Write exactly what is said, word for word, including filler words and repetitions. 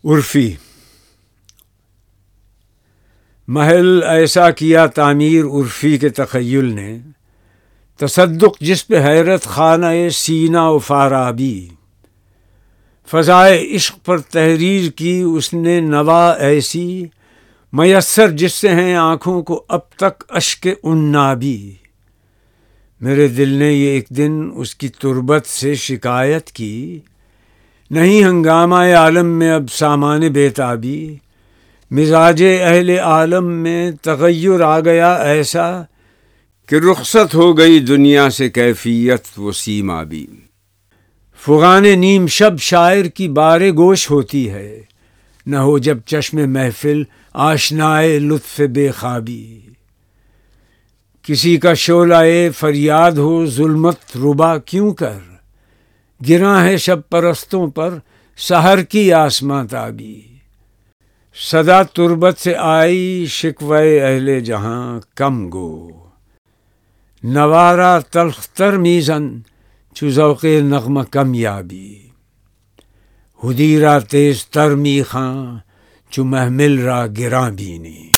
عرفی محل ایسا کیا تعمیر عرفی کے تخیل نے، تصدق جس پہ حیرت خانہ سینہ و فارابی، فضائے عشق پر تحریر کی اس نے نوا ایسی، میسر جس سے ہیں آنکھوں کو اب تک اشک عنابی۔ میرے دل نے یہ ایک دن اس کی تربت سے شکایت کی، نہیں ہنگامہ عالم میں اب سامان بیتابی، مزاج اہل عالم میں تغیر آ گیا ایسا کہ رخصت ہو گئی دنیا سے کیفیت و سیما بھی۔ فغان نیم شب شاعر کی بار گوش ہوتی ہے، نہ ہو جب چشم محفل آشنائے لطف بے خوابی۔ کسی کا شعلہ فریاد ہو ظلمت ربا کیوں کر، گراں ہے شب پرستوں پر سحر کی آسماں تابی۔ صدا تربت سے آئی شکوہ اہل جہاں کم گو، نوارا تلخ تر میزن چو ذوق نغمہ کم یابی۔ حدیرہ تیز تر میخاں چو محمل را گراں بینی۔